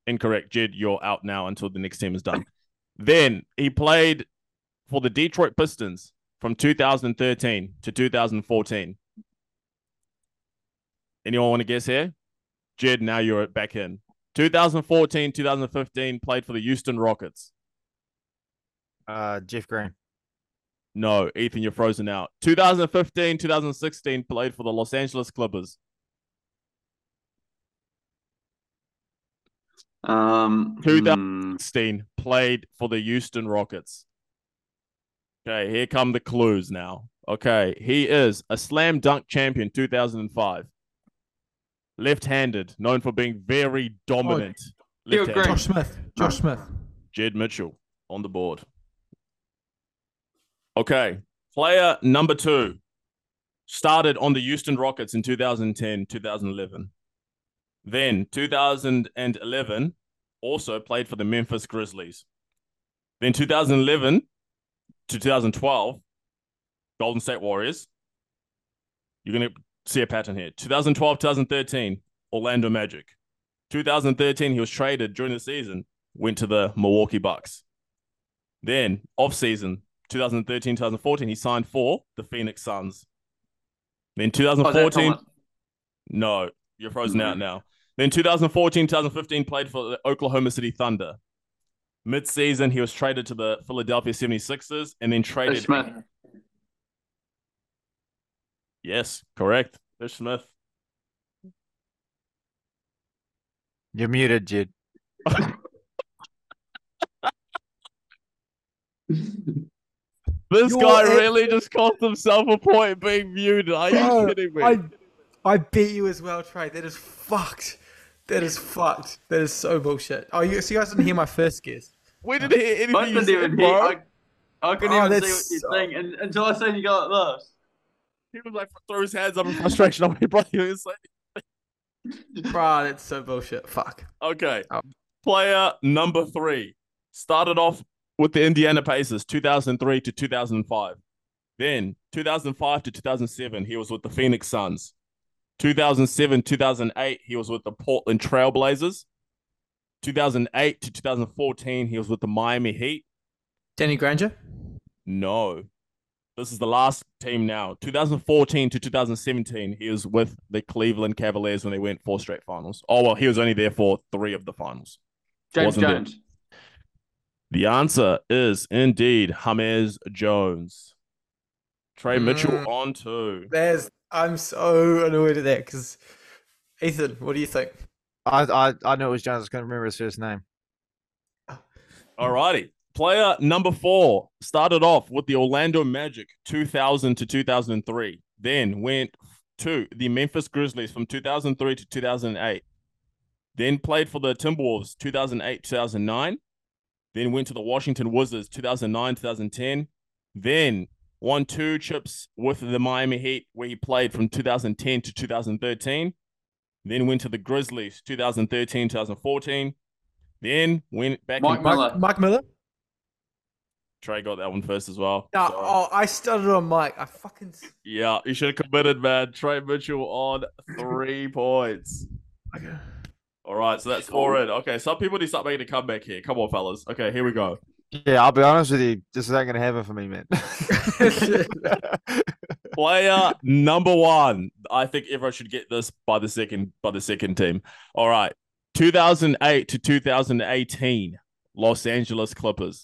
Incorrect. Jed, you're out now until the next team is done. Then he played for the Detroit Pistons from two thousand thirteen to two thousand fourteen. Anyone want to guess here? Jed, now you're back in. two thousand fourteen, two thousand fifteen, played for the Houston Rockets. Uh, Jeff Green. No, Ethan, you're frozen out. two thousand fifteen, two thousand sixteen, played for the Los Angeles Clippers. Um, twenty sixteen, hmm. played for the Houston Rockets. Okay, here come the clues now. Okay, he is a slam dunk champion two thousand five. Left-handed, known for being very dominant. Oh, Josh Smith. Josh Smith. Jed Mitchell on the board. Okay, player number two. Started on the Houston Rockets in two thousand ten, two thousand eleven. Then, two thousand eleven, also played for the Memphis Grizzlies. Then, two thousand eleven to two thousand twelve, Golden State Warriors. You're going to see a pattern here. twenty twelve, twenty thirteen, Orlando Magic. two thousand thirteen, he was traded during the season, went to the Milwaukee Bucks. Then, off-season, twenty thirteen, twenty fourteen, he signed for the Phoenix Suns. Then twenty fourteen, oh, no, you're frozen mm-hmm. out now. Then twenty fourteen, twenty fifteen, played for the Oklahoma City Thunder. Mid-season, he was traded to the Philadelphia seventy-sixers and then traded. Smith. Yes, correct. Ish Smith. You're muted, Jed. This You're guy it. really just cost himself a point being muted. Are you Bro, kidding me? I, I beat you as well, Trey. That is fucked. That is fucked. That is so bullshit. Oh, you, so you guys didn't hear my first guess? We didn't hear anything I you couldn't said, even bro. hear. I, I couldn't Oh, even that's see what so- you're saying and, until I said you got it last. He was like, throw his hands up in frustration. I'm like, bro, he was like, Bro, that's so bullshit. Fuck. okay. Oh. Player number three. Started off with the Indiana Pacers, two thousand three to two thousand five. Then, two thousand five to two thousand seven, he was with the Phoenix Suns. two thousand seven, two thousand eight, he was with the Portland Trail Blazers. two thousand eight to two thousand fourteen, he was with the Miami Heat. Danny Granger? No. This is the last team now. two thousand fourteen to two thousand seventeen, he was with the Cleveland Cavaliers when they went four straight finals. Oh, well, he was only there for three of the finals. James Wasn't Jones. there. The answer is indeed James Jones. Trey Mitchell Mm. on two. There's, I'm so annoyed at that because, Ethan, what do you think? I I I knew it was Jones. I was going to remember his first name. Alrighty. Player number four started off with the Orlando Magic two thousand to two thousand three. Then went to the Memphis Grizzlies from two thousand three to two thousand eight. Then played for the Timberwolves two thousand eight to two thousand nine. Then went to the Washington Wizards two thousand nine to two thousand ten. Then won two chips with the Miami Heat where he played from two thousand ten to two thousand thirteen. Then went to the Grizzlies two thousand thirteen to two thousand fourteen. Then went back. Mike in- Miller. Mike, Mike Miller? Trey got that one first as well. No, So, oh, I stuttered on Mike. I fucking. yeah, you should have committed, man. Trey Mitchell on three points. Okay. All right, so that's four in. Okay, some people need to start making a comeback here. Come on, fellas. Okay, here we go. Yeah, I'll be honest with you. This ain't going to happen for me, man. Player number one. I think everyone should get this by the second by the second team. All right, two thousand eight to two thousand eighteen, Los Angeles Clippers.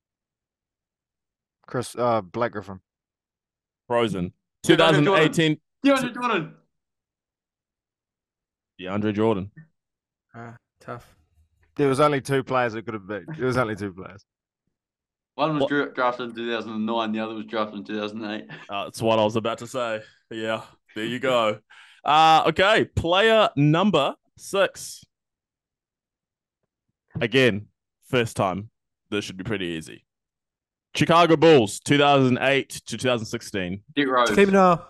Chris, uh, Blake Griffin. Frozen. twenty eighteen. DeAndre Jordan. DeAndre Jordan. Ah, tough. There was only two players it could have been. There was only two players. One was What? dra- drafted in two thousand nine, the other was drafted in two thousand eight. Uh, that's what I was about to say. Yeah, there you go. Uh, okay, player number six. Again, first time. This should be pretty easy. Chicago Bulls, two thousand eight to two thousand sixteen. Dick Rose. Steve now.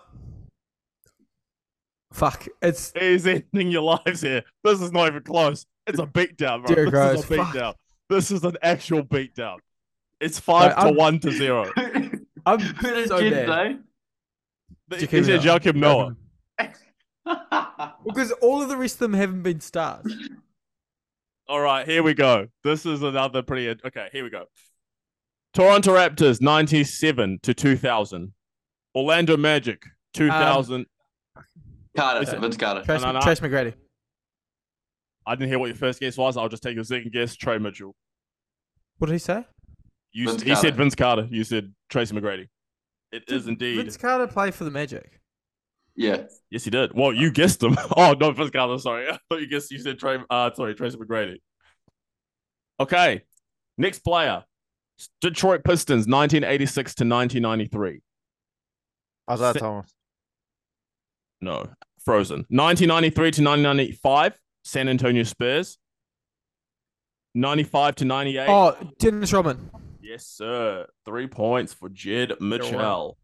Fuck. It's He's ending your lives here. This is not even close. It's a beatdown, bro. Derrick This Rose, is a fuck. beatdown. This is an actual beatdown. It's five Wait, to I'm- one to zero. I'm Who did so Jed mad. say? He said Joakim Noah. Because all of the rest of them haven't been stars. All right, here we go. This is another pretty okay. Here we go. Toronto Raptors ninety-seven to two thousand. Orlando Magic two thousand. Um, Carter, Listen, Vince Carter. Trace, no, no. Trace McGrady. I didn't hear what your first guess was. I'll just take your second guess. Trey Mitchell. What did he say? You Vince he said Carter. Vince Carter. You said Tracy McGrady. It is Did indeed. Vince Carter play for the Magic? Yeah. Yes, he did. Well, you guessed him. Oh no, Vince Carter. Sorry, I thought you guessed. You said Trey. Uh, sorry, Tracy McGrady. Okay, next player. Detroit Pistons, nineteen eighty-six to nineteen ninety-three. Isaiah Se- Thomas. No, Frozen. nineteen ninety-three to nineteen ninety-five. San Antonio Spurs. ninety-five to ninety-eight. Oh, Dennis Rodman. Yes, sir. Three points for Jed Mitchell.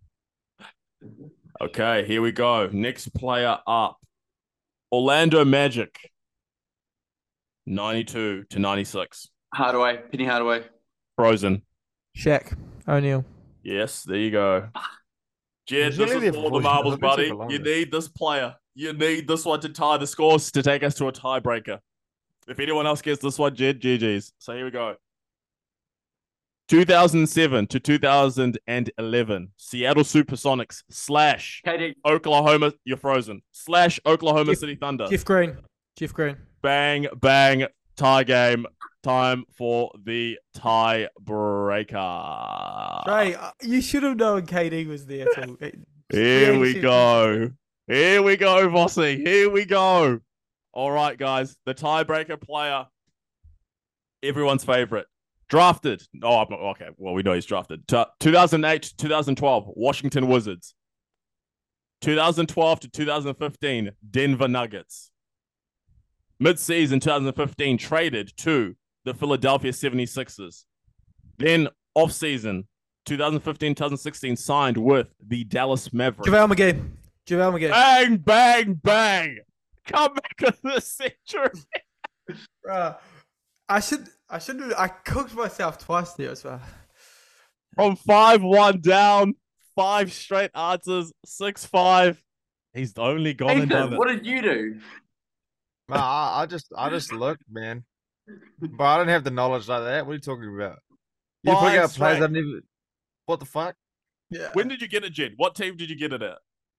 Okay, here we go. Next player up. Orlando Magic. ninety-two to ninety-six. Hardaway, Penny Hardaway. Frozen. Shaq O'Neal. Yes, there you go. Jed, Was this he only is there all for the four years? marbles, I've been buddy. there for You longer. need this player. You need this one to tie the scores to take us to a tiebreaker. If anyone else gets this one, Jed, G G's. So here we go. two thousand seven to two thousand eleven. Seattle Supersonics slash K D. Oklahoma. You're frozen. Slash Oklahoma Jeff- City Thunder. Jeff Green. Jeff Green. Bang, bang. Tie game. Time for the tiebreaker. Trey, uh, you should have known K D was there too. Here we go. Here we go, Vossi. Here we go. All right, guys. The tiebreaker player. Everyone's favorite. Drafted. Oh, I'm not, okay. Well, we know he's drafted. T- two thousand eight to two thousand twelve, Washington Wizards. two thousand twelve to two thousand fifteen, Denver Nuggets. Mid-season two thousand fifteen, traded to the Philadelphia seventy-sixers. Then off-season two thousand fifteen, two thousand sixteen, signed with the Dallas Mavericks. JaVale McGee. JaVale McGee. Bang, bang, bang. Come back of the century. Bruh, I should. I should. I cooked myself twice there as well. From five one down, five straight answers, six five. He's only gone and done Ethan, it. what did you do? No, I, I just I just looked, man. But I don't have the knowledge like that. What are you talking about? You Five pick up straight. plays I never. What the fuck? Yeah. When did you get it, Jed? What team did you get it at?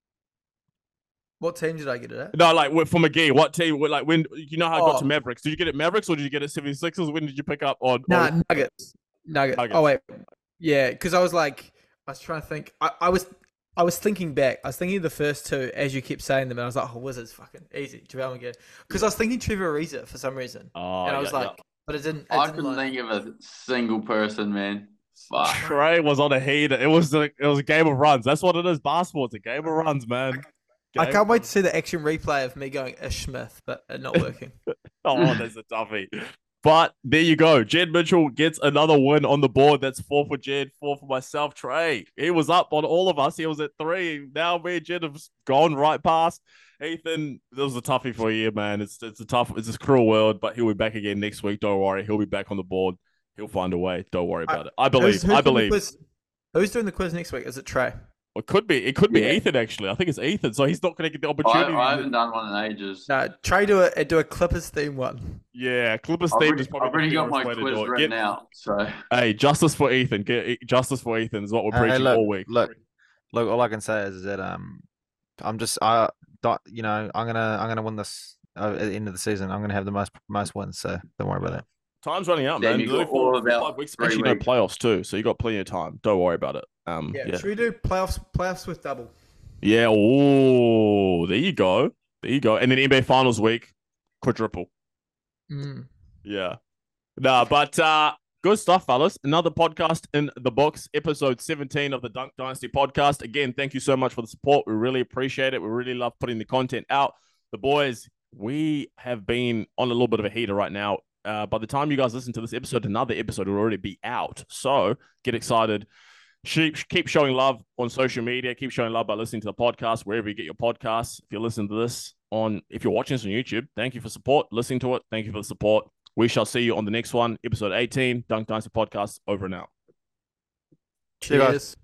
What team did I get it at? No, like for McGee, what team? Like when you know how I got to Oh. Mavericks? Did you get it Mavericks or did you get it seventy-sixers? When did you pick up on? Nah, on- Nuggets. Nuggets. Nuggets. Oh wait, yeah, because I was like, I was trying to think. I, I was, I was thinking back. I was thinking of the first two as you kept saying them, and I was like, oh, Wizards, fucking easy. JaVale McGee. Because I was thinking Trevor Ariza for some reason, Oh, and I yeah, was yeah. like, but it didn't. It I didn't couldn't like, think of a single person, man. Fuck. Trey was on a heater. It was a, it was a game of runs. That's what it is. Basketball. It's a game of runs, man. I Game can't of wait to see the action replay of me going Ish Smith, but it not working. Oh, that's a toughie. But there you go. Jed Mitchell gets another win on the board. That's four for Jed, four for myself. Trey, he was up on all of us. He was at three. Now me and Jed have gone right past. Ethan, this was a toughie for you, man. It's it's a tough, it's a cruel world, but he'll be back again next week. Don't worry. He'll be back on the board. He'll find a way. Don't worry about it. I believe. Who's- who's I doing the believe. quiz- Who's doing the quiz next week? Is it Trey? It could be. It could be Yeah. Ethan, actually. I think it's Ethan. So he's not going to get the I, opportunity. I haven't done one in ages. No, Trey do a do a Clippers theme one. Yeah, Clippers I've theme already, is probably I've already the got my purest way to quiz do it. written Get- out, so Hey, justice for Ethan. Get justice for Ethan is what we're Hey, preaching look, all week. look, look. All I can say is that um, I'm just I, don't- you know, I'm gonna I'm gonna win this uh, at the end of the season. I'm gonna have the most most wins. So don't worry about that. Time's running out, Then man. you There's only got four, all four, about five weeks. three Actually, no weeks. playoffs too, so you got plenty of time. Don't worry about it. Um, Yeah. yeah, Should we do playoffs playoffs with double? yeah. Oh, there you go. There you go. And then N B A Finals week, quadruple. Mm. Yeah. Nah, but uh, good stuff, fellas. Another podcast in the books, episode seventeen of the Dunk Dynasty podcast. Again, thank you so much for the support. We really appreciate it. We really love putting the content out. The boys, we have been on a little bit of a heater right now. Uh, by the time you guys listen to this episode, another episode will already be out. So get excited. Keep, keep showing love on social media. Keep showing love by listening to the podcast, wherever you get your podcasts. If you're listening to this on, if you're watching this on YouTube, thank you for support. Listening to it, thank you for the support. We shall see you on the next one, episode eighteen, Dunk Dynasty Podcast, over and out. See you guys. Cheers.